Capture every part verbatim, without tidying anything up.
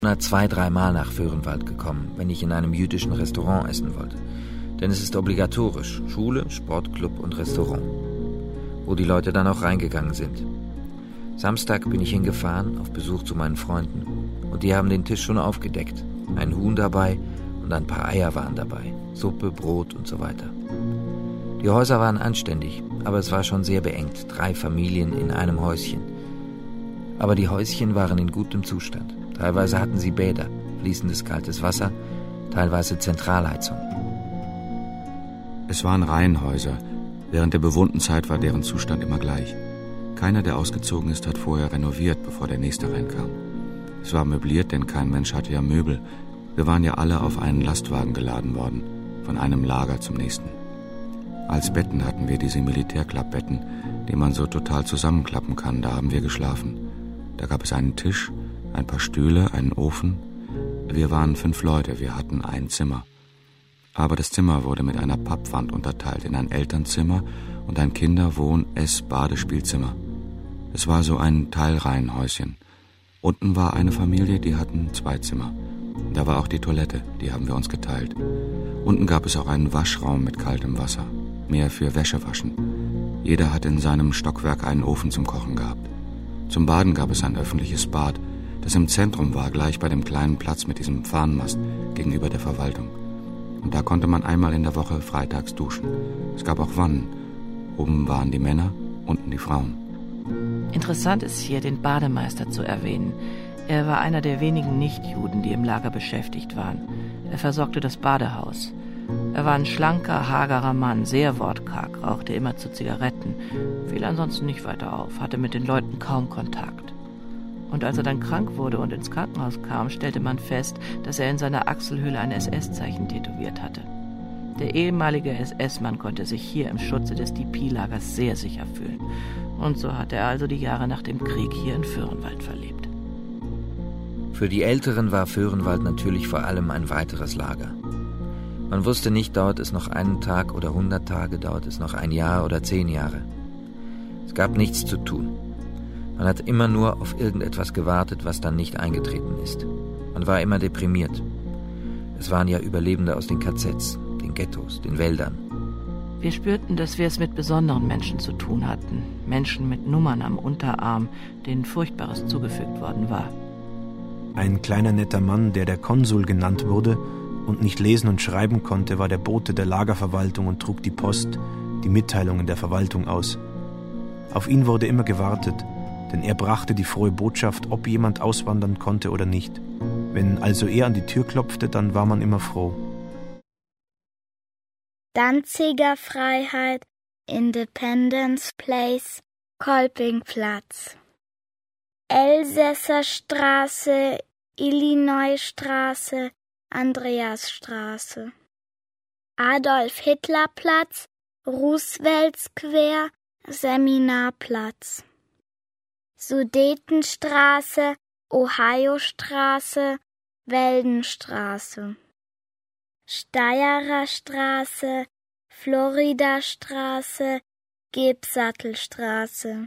Ich bin zwei, dreimal nach Vöhrenwald gekommen, wenn ich in einem jüdischen Restaurant essen wollte. Denn es ist obligatorisch, Schule, Sportclub und Restaurant, wo die Leute dann auch reingegangen sind. Samstag bin ich hingefahren, auf Besuch zu meinen Freunden, und die haben den Tisch schon aufgedeckt. Ein Huhn dabei und ein paar Eier waren dabei, Suppe, Brot und so weiter. Die Häuser waren anständig, aber es war schon sehr beengt, drei Familien in einem Häuschen. Aber die Häuschen waren in gutem Zustand. Teilweise hatten sie Bäder, fließendes kaltes Wasser, teilweise Zentralheizung. Es waren Reihenhäuser. Während der bewohnten Zeit war deren Zustand immer gleich. Keiner, der ausgezogen ist, hat vorher renoviert, bevor der Nächste reinkam. Es war möbliert, denn kein Mensch hatte ja Möbel. Wir waren ja alle auf einen Lastwagen geladen worden, von einem Lager zum nächsten. Als Betten hatten wir diese Militärklappbetten, die man so total zusammenklappen kann. Da haben wir geschlafen. Da gab es einen Tisch, ein paar Stühle, einen Ofen. Wir waren fünf Leute, wir hatten ein Zimmer. Aber das Zimmer wurde mit einer Pappwand unterteilt in ein Elternzimmer und ein Kinder-, Wohn-, Ess-, Badespielzimmer. Es war so ein Teilreihenhäuschen. Unten war eine Familie, die hatten zwei Zimmer. Da war auch die Toilette, die haben wir uns geteilt. Unten gab es auch einen Waschraum mit kaltem Wasser, mehr für Wäschewaschen. Jeder hat in seinem Stockwerk einen Ofen zum Kochen gehabt. Zum Baden gab es ein öffentliches Bad, das im Zentrum war, gleich bei dem kleinen Platz mit diesem Fahnenmast gegenüber der Verwaltung. Und da konnte man einmal in der Woche freitags duschen. Es gab auch Wannen. Oben waren die Männer, unten die Frauen. Interessant ist hier, den Bademeister zu erwähnen. Er war einer der wenigen Nichtjuden, die im Lager beschäftigt waren. Er versorgte das Badehaus. Er war ein schlanker, hagerer Mann, sehr wortkarg, rauchte immer zu Zigaretten, fiel ansonsten nicht weiter auf, hatte mit den Leuten kaum Kontakt. Und als er dann krank wurde und ins Krankenhaus kam, stellte man fest, dass er in seiner Achselhöhle ein S S-Zeichen tätowiert hatte. Der ehemalige S S-Mann konnte sich hier im Schutze des D P-Lagers sehr sicher fühlen. Und so hat er also die Jahre nach dem Krieg hier in Vöhrenwald verlebt. Für die Älteren war Vöhrenwald natürlich vor allem ein weiteres Lager. Man wusste nicht, dauert es noch einen Tag oder hundert Tage, dauert es noch ein Jahr oder zehn Jahre. Es gab nichts zu tun. Man hat immer nur auf irgendetwas gewartet, was dann nicht eingetreten ist. Man war immer deprimiert. Es waren ja Überlebende aus den K Zs, den Ghettos, den Wäldern. Wir spürten, dass wir es mit besonderen Menschen zu tun hatten. Menschen mit Nummern am Unterarm, denen Furchtbares zugefügt worden war. Ein kleiner netter Mann, der der Konsul genannt wurde und nicht lesen und schreiben konnte, war der Bote der Lagerverwaltung und trug die Post, die Mitteilungen der Verwaltung aus. Auf ihn wurde immer gewartet, denn er brachte die frohe Botschaft, ob jemand auswandern konnte oder nicht. Wenn also er an die Tür klopfte, dann war man immer froh. Danziger Freiheit, Independence Place, Kolpingplatz. Elsässerstraße, Illinoisstraße, Andreasstraße. Adolf-Hitler-Platz, Roosevelt Square, Seminarplatz. Sudetenstraße, Ohiostraße, Weldenstraße. Steyererstraße, Floridastraße, Gebsattelstraße.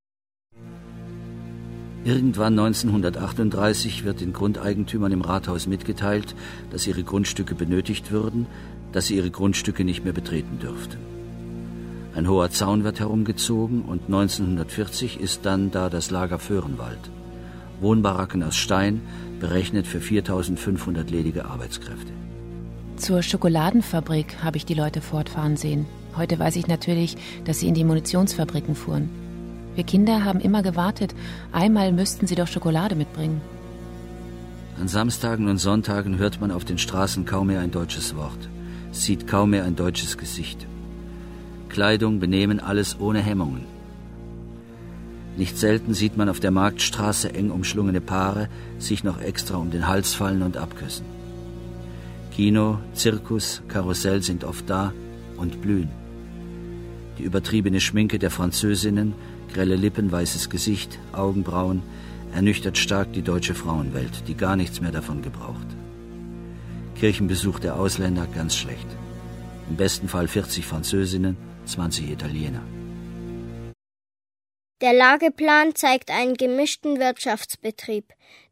Irgendwann neunzehnhundertachtunddreißig wird den Grundeigentümern im Rathaus mitgeteilt, dass ihre Grundstücke benötigt würden, dass sie ihre Grundstücke nicht mehr betreten dürften. Ein hoher Zaun wird herumgezogen und neunzehnhundertvierzig ist dann da das Lager Vöhrenwald. Wohnbaracken aus Stein, berechnet für viertausendfünfhundert ledige Arbeitskräfte. Zur Schokoladenfabrik habe ich die Leute fortfahren sehen. Heute weiß ich natürlich, dass sie in die Munitionsfabriken fuhren. Wir Kinder haben immer gewartet, einmal müssten sie doch Schokolade mitbringen. An Samstagen und Sonntagen hört man auf den Straßen kaum mehr ein deutsches Wort, sieht kaum mehr ein deutsches Gesicht. Kleidung, Benehmen, alles ohne Hemmungen. Nicht selten sieht man auf der Marktstraße eng umschlungene Paare sich noch extra um den Hals fallen und abküssen. Kino, Zirkus, Karussell sind oft da und blühen. Die übertriebene Schminke der Französinnen, grelle Lippen, weißes Gesicht, Augenbrauen, ernüchtert stark die deutsche Frauenwelt, die gar nichts mehr davon gebraucht. Kirchenbesuch der Ausländer ganz schlecht. Im besten Fall vierzig Französinnen, zwanzig Italiener. Der Lageplan zeigt einen gemischten Wirtschaftsbetrieb.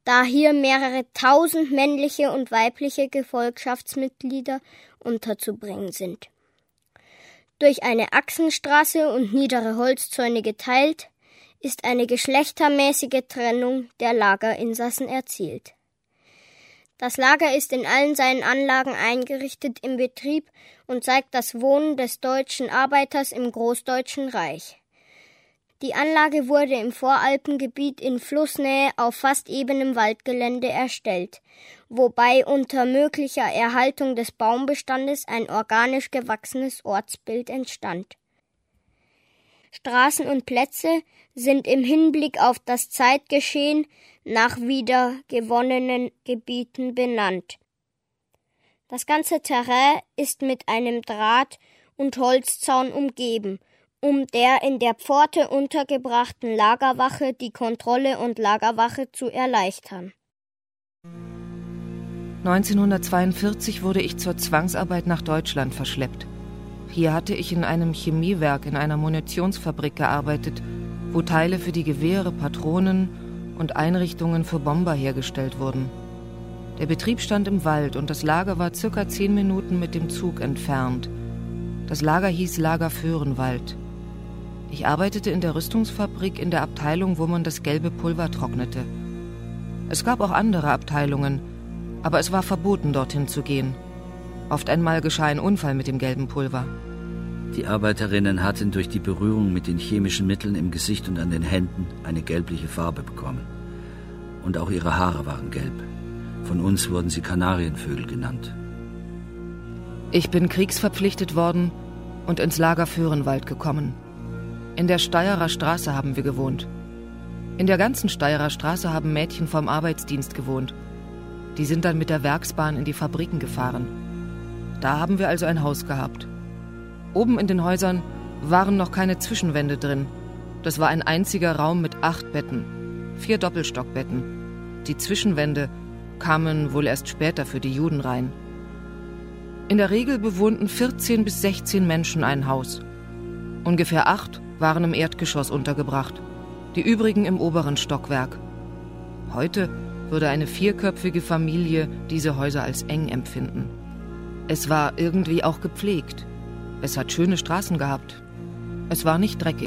da hier mehrere tausend männliche und weibliche Gefolgschaftsmitglieder unterzubringen sind. Durch eine Achsenstraße und niedere Holzzäune geteilt, ist eine geschlechtermäßige Trennung der Lagerinsassen erzielt. Das Lager ist in allen seinen Anlagen eingerichtet im Betrieb und zeigt das Wohnen des deutschen Arbeiters im Großdeutschen Reich. Die Anlage wurde im Voralpengebiet in Flussnähe auf fast ebenem Waldgelände erstellt, wobei unter möglicher Erhaltung des Baumbestandes ein organisch gewachsenes Ortsbild entstand. Straßen und Plätze sind im Hinblick auf das Zeitgeschehen nach wiedergewonnenen Gebieten benannt. Das ganze Terrain ist mit einem Draht- und Holzzaun umgeben, um der in der Pforte untergebrachten Lagerwache die Kontrolle und Lagerwache zu erleichtern. neunzehnhundertzweiundvierzig wurde ich zur Zwangsarbeit nach Deutschland verschleppt. Hier hatte ich in einem Chemiewerk in einer Munitionsfabrik gearbeitet, wo Teile für die Gewehre, Patronen und Einrichtungen für Bomber hergestellt wurden. Der Betrieb stand im Wald und das Lager war circa zehn Minuten mit dem Zug entfernt. Das Lager hieß Lager Föhrenwald. Ich arbeitete in der Rüstungsfabrik in der Abteilung, wo man das gelbe Pulver trocknete. Es gab auch andere Abteilungen, aber es war verboten, dorthin zu gehen. Oft einmal geschah ein Unfall mit dem gelben Pulver. Die Arbeiterinnen hatten durch die Berührung mit den chemischen Mitteln im Gesicht und an den Händen eine gelbliche Farbe bekommen. Und auch ihre Haare waren gelb. Von uns wurden sie Kanarienvögel genannt. Ich bin kriegsverpflichtet worden und ins Lager Föhrenwald gekommen. In der Steirer Straße haben wir gewohnt. In der ganzen Steirer Straße haben Mädchen vom Arbeitsdienst gewohnt. Die sind dann mit der Werksbahn in die Fabriken gefahren. Da haben wir also ein Haus gehabt. Oben in den Häusern waren noch keine Zwischenwände drin. Das war ein einziger Raum mit acht Betten, vier Doppelstockbetten. Die Zwischenwände kamen wohl erst später für die Juden rein. In der Regel bewohnten vierzehn bis sechzehn Menschen ein Haus. Ungefähr acht waren im Erdgeschoss untergebracht, die übrigen im oberen Stockwerk. Heute würde eine vierköpfige Familie diese Häuser als eng empfinden. Es war irgendwie auch gepflegt. Es hat schöne Straßen gehabt. Es war nicht dreckig.